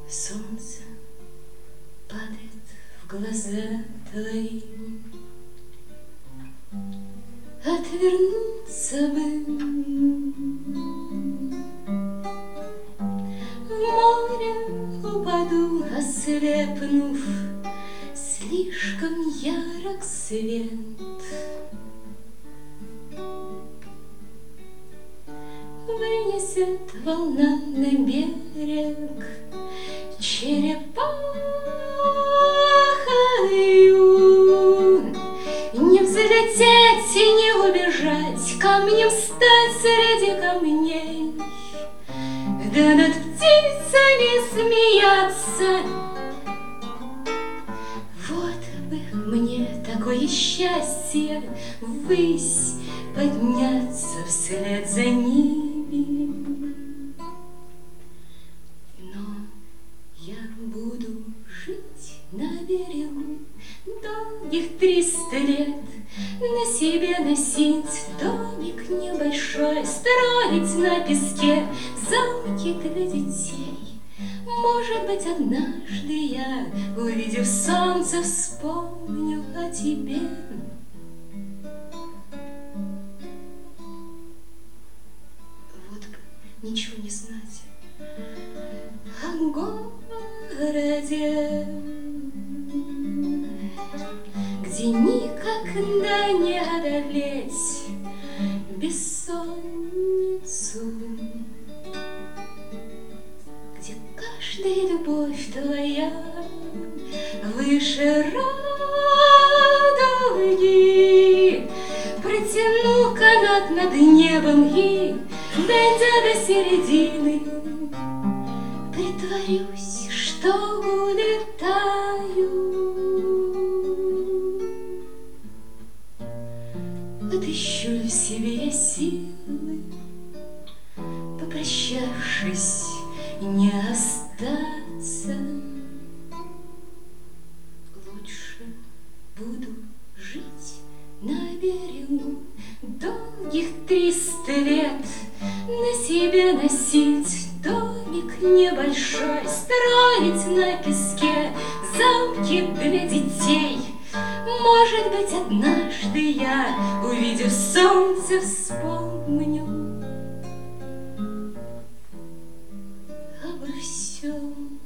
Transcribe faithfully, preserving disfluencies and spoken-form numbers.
Солнце падает в глаза твои, отвернуться бы. В море упаду, ослепнув, слишком ярок свет. Вынесет волна на берег черепахою, не взлететь и не убежать, камнем стать среди камней, да над птицами смеяться. Вот бы мне такое счастье, ввысь подняться вслед за ними. Буду жить на берегу долгих триста лет, на себе носить домик небольшой, строить на песке замки для детей. Может быть, однажды я, увидев солнце, вспомню о тебе. Вот бы ничего не знать о городе, где никогда не одолеть бессонницу, где каждая любовь твоя выше радуги. Протяну канат над небом и, дойдя до середины, притворюсь, что улетаю. Отыщу в себе силы, попрощавшись, не остаться. Лучше буду жить на берегу долгих триста лет, на себе носить домик небольшой, строить на песке замки для детей. Может быть, однажды я, увидев солнце, вспомню обо всем.